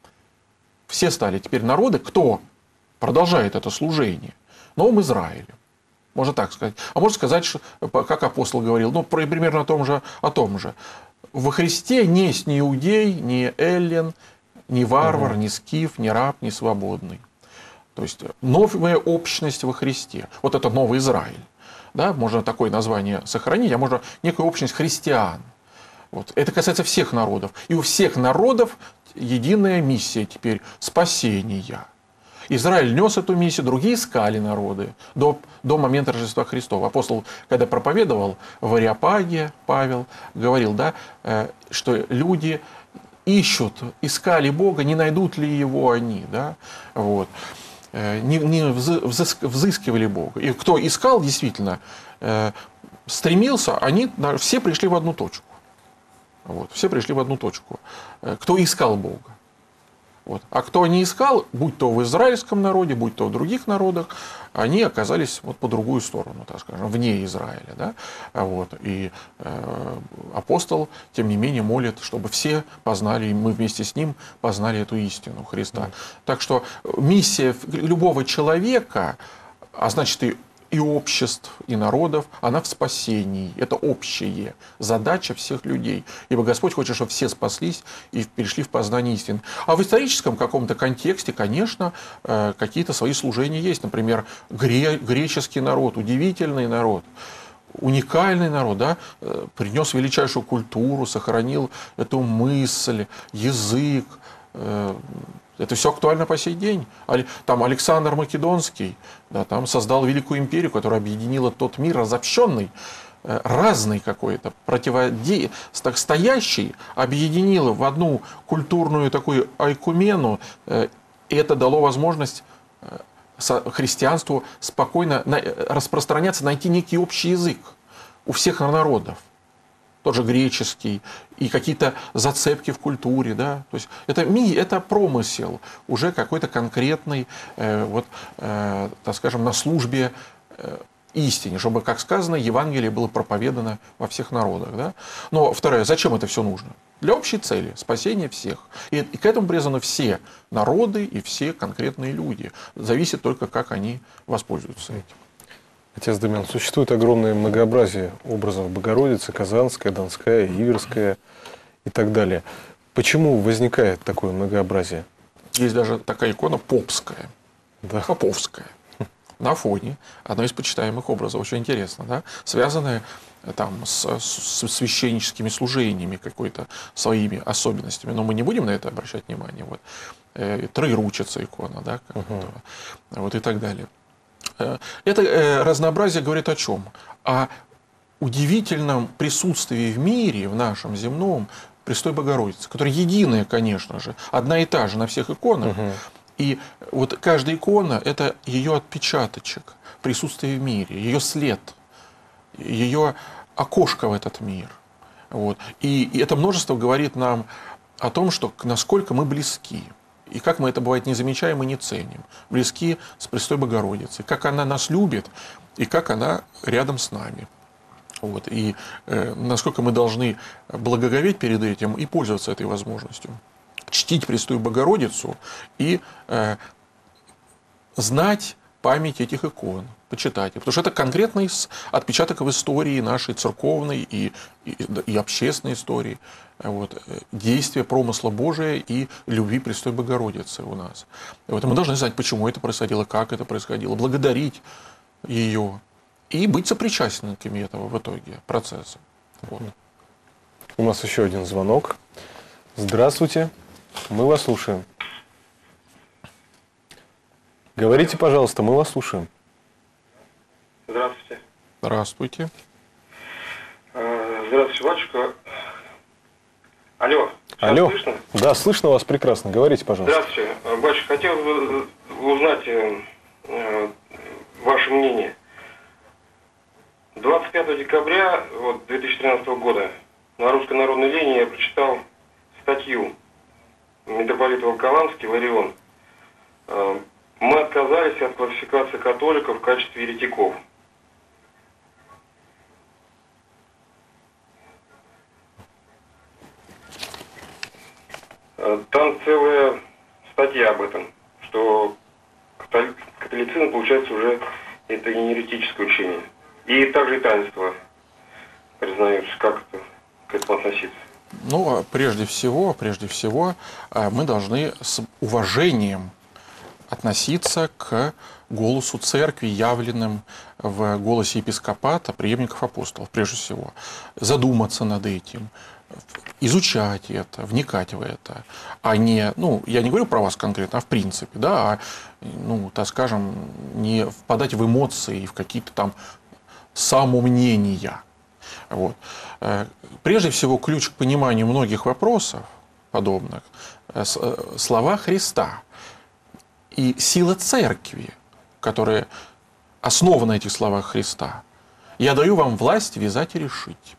Все стали теперь народы, кто продолжает это служение, новым Израилем. Можно так сказать. А можно сказать, что, как апостол говорил, ну, примерно о том же. О том же. Во Христе не есть ни иудей, ни эллин, ни варвар, угу. ни скиф, ни раб, ни свободный. То есть новая общность во Христе. Вот это новый Израиль. Да? Можно такое название сохранить, а можно некую общность христиан. Вот. Это касается всех народов. И у всех народов единая миссия теперь – спасения. Израиль нес эту миссию, другие искали народы до, до момента Рождества Христова. Апостол, когда проповедовал в Ареопаге, Павел говорил, да, что люди ищут, искали Бога, не найдут ли Его они. Да? Вот. Не, не взыскивали Бога. И кто искал, действительно, стремился, они все пришли в одну точку. Вот, все пришли в одну точку. Кто искал Бога. Вот. А кто не искал, будь то в израильском народе, будь то в других народах, они оказались вот по другую сторону, так скажем, вне Израиля. Да? Вот. И э, апостол, тем не менее, молит, чтобы все познали, и мы вместе с ним познали эту истину Христа. Mm. Так что миссия любого человека, а значит и и обществ, и народов, она в спасении. Это общая задача всех людей. Ибо Господь хочет, чтобы все спаслись и перешли в познание истины. А в историческом каком-то контексте, конечно, какие-то свои служения есть. Например, греческий народ, удивительный народ, уникальный народ, да, принес величайшую культуру, сохранил эту мысль, язык. Это все актуально по сей день. Там Александр Македонский, да, там создал великую империю, которая объединила тот мир разобщенный, разный какой-то, противостоящий, объединила в одну культурную такую айкумену, и это дало возможность христианству спокойно распространяться, найти некий общий язык у всех народов. Тот же греческий, и какие-то зацепки в культуре. Да? То есть это, это промысел, уже какой-то конкретный, э, вот, э, так скажем, на службе э, истине, чтобы, как сказано, Евангелие было проповедано во всех народах. Да? Но второе, зачем это все нужно? Для общей цели, спасения всех. И, и к этому призваны все народы и все конкретные люди. Зависит только, как они воспользуются этим. Отец Дамиан, существует огромное многообразие образов Богородицы, Казанская, Донская, Иверская и так далее. Почему возникает такое многообразие? Есть даже такая икона попская, да. поповская, на фоне одной из почитаемых образов, очень интересно, да? Связанная там, с, с священническими служениями, какой-то своими особенностями. Но мы не будем на это обращать внимание. Вот. Э, Троеручица икона, да? Угу. Вот и так далее. Это разнообразие говорит о чем? О удивительном присутствии в мире, в нашем земном, Престой Богородицы, которая единая, конечно же, одна и та же на всех иконах. Угу. И вот каждая икона – это ее отпечаточек присутствия в мире, ее след, ее окошко в этот мир. Вот. И, и это множество говорит нам о том, что насколько мы близки. И как мы это, бывает, не замечаем и не ценим. Близки с Престой Богородицей. Как она нас любит и как она рядом с нами. Вот. И э, насколько мы должны благоговеть перед этим и пользоваться этой возможностью. Чтить Престую Богородицу и э, знать память этих икон, почитать их. Потому что это конкретный отпечаток в истории нашей церковной и, и, и общественной истории. Вот, действия промысла Божия и любви Престой Богородицы у нас. Вот, мы должны знать, почему это происходило, как это происходило, благодарить ее и быть сопричастниками этого в итоге процесса. Вот. У нас еще один звонок. Здравствуйте, мы вас слушаем. Говорите, пожалуйста, мы вас слушаем. Здравствуйте. Здравствуйте. Здравствуйте, батюшка. Алло, сейчас Алло. слышно? Да, слышно вас прекрасно. Говорите, пожалуйста. Здравствуйте. Батюшка, хотел бы узнать э, ваше мнение. двадцать пятого декабря вот, две тысячи тринадцатого года на Русской народной линии я прочитал статью митрополита Волоколамский Ларион. Э, мы отказались от классификации католиков в качестве еретиков. Там целая статья об этом, что католицизм, получается, уже это не еретическое учение. И также и таинство признаются. Как это, к этому относиться? Ну, прежде всего, прежде всего, мы должны с уважением относиться к голосу церкви, явленным в голосе епископата, преемников апостолов, прежде всего. Задуматься над этим, изучать это, вникать в это, а не, ну, я не говорю про вас конкретно, а в принципе, да, а, ну, так скажем, не впадать в эмоции, в какие-то там самомнения. Вот. Прежде всего, ключ к пониманию многих вопросов подобных – слова Христа и сила церкви, которая основана на этих словах Христа. «Я даю вам власть вязать и решить».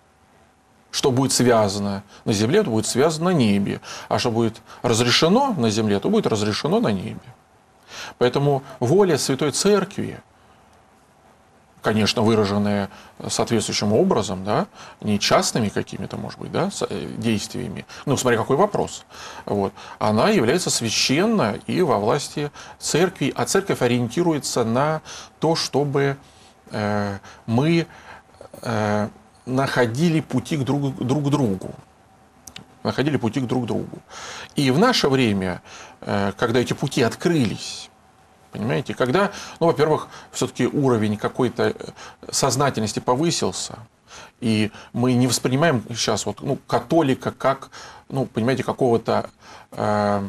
Что будет связано на земле, то будет связано на небе. А что будет разрешено на земле, то будет разрешено на небе. Поэтому воля Святой Церкви, конечно, выраженная соответствующим образом, да, не частными какими-то, может быть, да, действиями, ну, смотря какой вопрос, вот, она является священна и во власти Церкви, а Церковь ориентируется на то, чтобы э, мы э, находили пути к друг, друг к другу. Находили пути к друг другу. И в наше время, э, когда эти пути открылись, понимаете, когда, ну, во-первых, все-таки уровень какой-то сознательности повысился, и мы не воспринимаем сейчас вот, ну, католика как, ну, понимаете, какого-то э,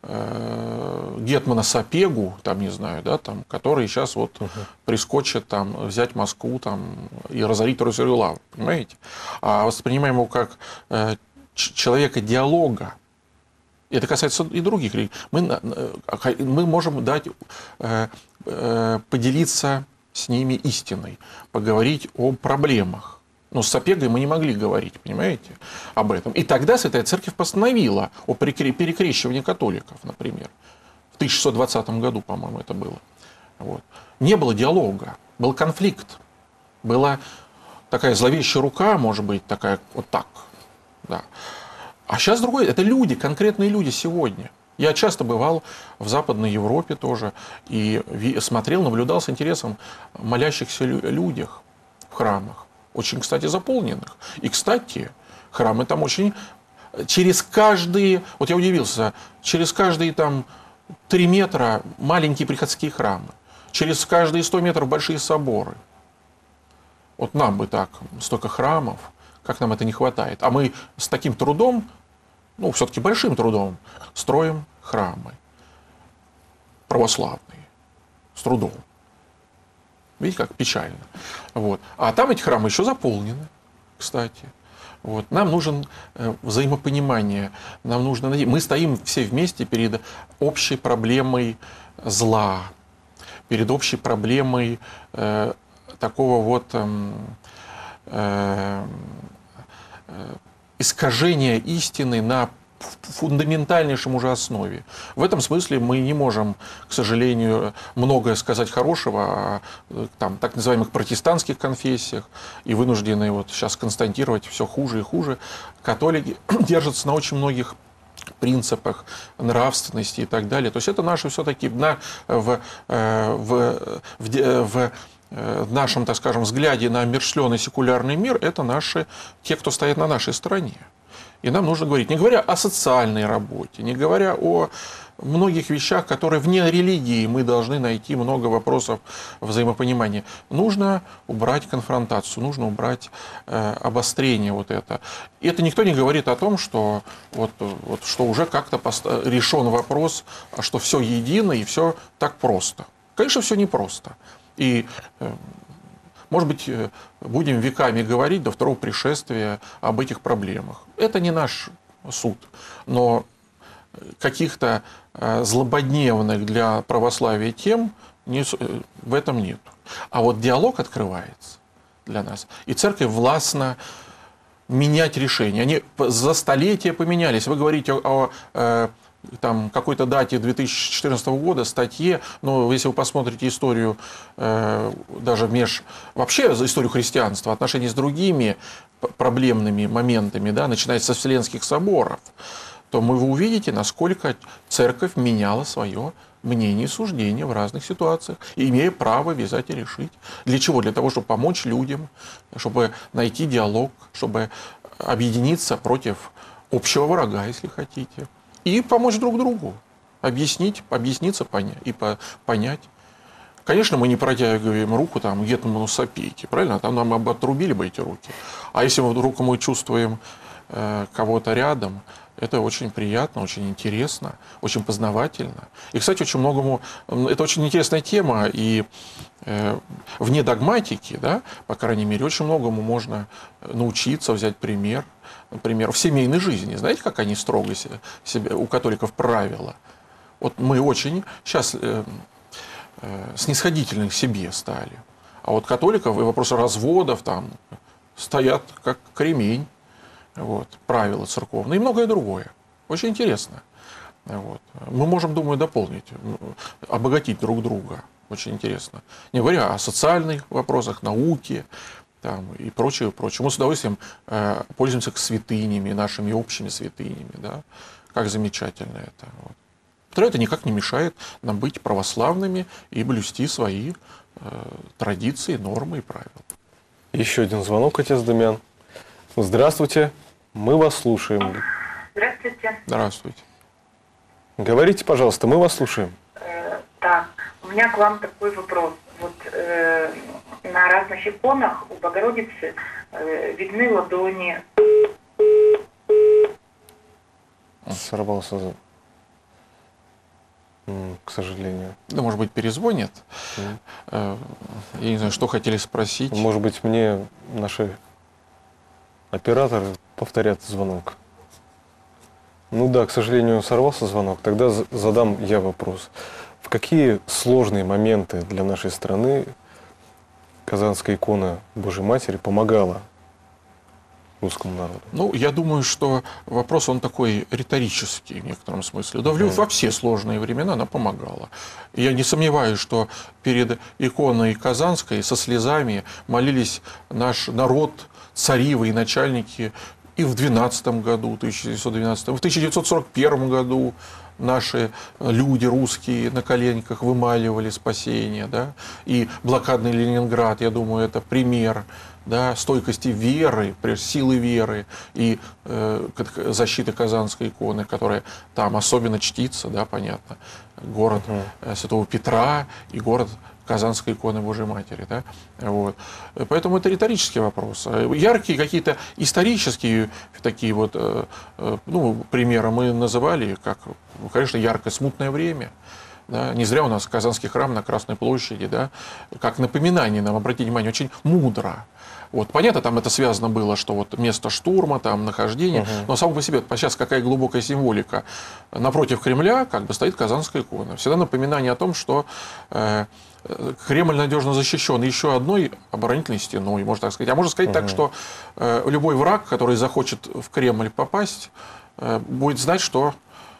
э, гетмана Сапегу, там, не знаю, да, там, который сейчас вот uh-huh. прискочит там, взять Москву там, и разорить Русскую лавру, понимаете? А воспринимаем его как э, человека диалога. Это касается и других религий. Мы, мы можем дать, э, э, поделиться с ними истиной, поговорить о проблемах. Но с Сапегой мы не могли говорить, понимаете, об этом. И тогда Святая Церковь постановила о перекрещивании католиков, например. В тысяча шестьсот двадцатом году, по-моему, это было. Вот. Не было диалога, был конфликт. Была такая зловещая рука, может быть, такая вот так. Да. А сейчас другое, это люди, конкретные люди сегодня. Я часто бывал в Западной Европе тоже и смотрел, наблюдал с интересом молящихся людях в храмах. Очень, кстати, заполненных. И, кстати, храмы там очень... Через каждые... Вот я удивился, через каждые там три метра маленькие приходские храмы. Через каждые сто метров большие соборы. Вот нам бы так, столько храмов, как нам это не хватает. А мы с таким трудом, ну, все-таки большим трудом, строим храмы православные. С трудом. Видите, как печально. Вот. А там эти храмы еще заполнены, кстати. Вот. Нам нужен э, взаимопонимание. Нам нужно... Мы стоим все вместе перед общей проблемой зла, перед общей проблемой э, такого вот... Э, э, искажение истины на фундаментальнейшем уже основе. В этом смысле мы не можем, к сожалению, многое сказать хорошего о там, так называемых протестантских конфессиях и вынуждены вот сейчас констатировать все хуже и хуже. Католики держатся на очень многих принципах нравственности и так далее. То есть это наши все-таки на, в, в, в, в в нашем, так скажем, взгляде на омершленный секулярный мир, это наши, те, кто стоят на нашей стороне. И нам нужно говорить, не говоря о социальной работе, не говоря о многих вещах, которые вне религии, мы должны найти много вопросов взаимопонимания. Нужно убрать конфронтацию, нужно убрать э, обострение вот это. И это никто не говорит о том, что, вот, вот, что уже как-то решен вопрос, что все едино и все так просто. Конечно, все непросто. И, может быть, будем веками говорить до второго пришествия об этих проблемах. Это не наш суд, но каких-то злободневных для православия тем в этом нет. А вот диалог открывается для нас, и церковь властна менять решения. Они за столетия поменялись. Вы говорите о, о там, какой-то дате две тысячи четырнадцатого года, статье, но если вы посмотрите историю, э, даже меж, вообще за историю христианства, отношения с другими проблемными моментами, да, начиная со Вселенских соборов, то мы, вы увидите, насколько церковь меняла свое мнение и суждение в разных ситуациях, имея право вязать и решить. Для чего? Для того, чтобы помочь людям, чтобы найти диалог, чтобы объединиться против общего врага, если хотите. И помочь друг другу, объяснить, объясниться понять, и понять. Конечно, мы не протягиваем руку там Гетману Сапейке, правильно? Там нам об отрубили бы эти руки. А если мы вдруг мы чувствуем э, кого-то рядом, это очень приятно, очень интересно, очень познавательно. И, кстати, очень многому, это очень интересная тема, и э, вне догматики, да, по крайней мере, очень многому можно научиться, взять пример. Например, в семейной жизни. Знаете, как они строго себе, у католиков правила? Вот мы очень сейчас э, э, снисходительны к себе стали. А вот католиков и вопросы разводов там стоят как кремень. Вот, правила церковные и многое другое. Очень интересно. Вот. Мы можем, думаю, дополнить, обогатить друг друга. Очень интересно. Не говоря о социальных вопросах, науке, там, и прочее, прочее. Мы с удовольствием э, пользуемся святынями, нашими общими святынями. Да? Как замечательно это. Вот. Но это никак не мешает нам быть православными и блюсти свои э, традиции, нормы и правила. Еще один звонок, отец Дамиан. Здравствуйте, мы вас слушаем. Здравствуйте. Здравствуйте. Говорите, пожалуйста, мы вас слушаем. Э, так, у меня к вам такой вопрос. Вот э, на разных иконах у Богородицы э, видны ладони. Сорвался, к сожалению. Да, может быть, перезвонят. Mm. Я не знаю, что хотели спросить. Может быть, мне наши операторы повторят звонок. Ну да, к сожалению, сорвался звонок. Тогда задам я вопрос. В какие сложные моменты для нашей страны Казанская икона Божьей Матери помогала русскому народу? Ну, я думаю, что вопрос, он такой риторический в некотором смысле. Да, mm. во все сложные времена она помогала. Я не сомневаюсь, что перед иконой Казанской со слезами молились наш народ, цари, военачальники, и в двенадцатом году, тысяча девятьсот двенадцатом, в тысяча девятьсот сорок первом году наши люди русские на коленках вымаливали спасение, да, и блокадный Ленинград, я думаю, это пример, да, стойкости веры, силы веры и э, защиты Казанской иконы, которая там особенно чтится, да, понятно, город uh-huh. Святого Петра и город Казанской иконы Божьей Матери. Да? Вот. Поэтому это риторический вопрос. Яркие какие-то исторические такие вот, ну, примеры мы называли, как, конечно, яркое смутное время. Да? Не зря у нас Казанский храм на Красной площади, да? Как напоминание нам, обратите внимание, очень мудро. Вот, понятно, там это связано было, что вот место штурма, там нахождение, uh-huh. но само по себе, сейчас какая глубокая символика. Напротив Кремля как бы стоит Казанская икона. Всегда напоминание о том, что э, Кремль надежно защищен еще одной оборонительной стеной, можно так сказать. А можно сказать uh-huh. так, что э, любой враг, который захочет в Кремль попасть, э, будет знать, что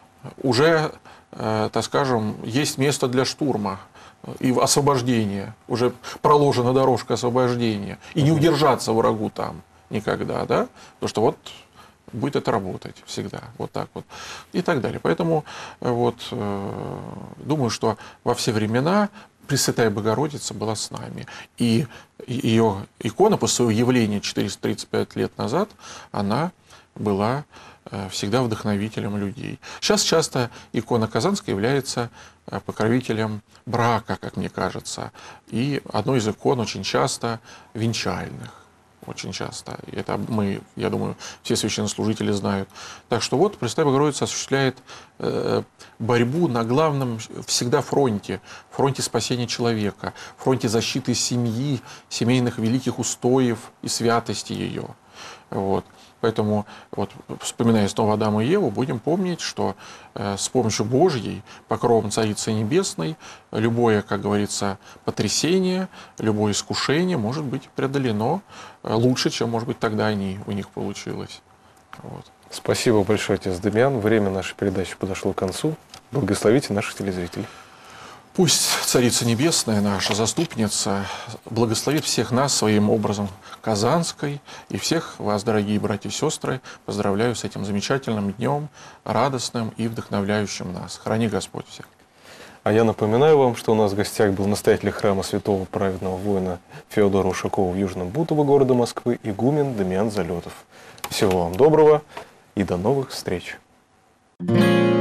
уже, э, так скажем, есть место для штурма и освобождения, уже проложена дорожка освобождения, и не удержаться врагу там никогда, да, потому что вот будет это работать всегда, вот так вот, и так далее. Поэтому вот э, думаю, что во все времена Пресвятая Богородица была с нами, и ее икона по своему явлению четыреста тридцать пять лет назад, она была всегда вдохновителем людей. Сейчас часто икона Казанская является покровителем брака, как мне кажется, и одной из икон очень часто венчальных. Очень часто. И это мы, я думаю, все священнослужители знают. Так что вот Пресвятая Богородица осуществляет э, борьбу на главном всегда фронте, фронте спасения человека, фронте защиты семьи, семейных великих устоев и святости ее. Вот. Поэтому, вот, вспоминая снова Адама и Еву, будем помнить, что э, с помощью Божьей, покровом Царицы Небесной, любое, как говорится, потрясение, любое искушение может быть преодолено э, лучше, чем, может быть, тогда они, у них получилось. Вот. Спасибо большое, отец Дамиан. Время нашей передачи подошло к концу. Благословите наших телезрителей. Пусть Царица Небесная, наша заступница, благословит всех нас своим образом Казанской, и всех вас, дорогие братья и сестры, поздравляю с этим замечательным днем, радостным и вдохновляющим нас. Храни Господь всех. А я напоминаю вам, что у нас в гостях был настоятель храма святого праведного воина Феодора Ушакова в Южном Бутово города Москвы, игумен Дамиан Залетов. Всего вам доброго и до новых встреч. Thank you.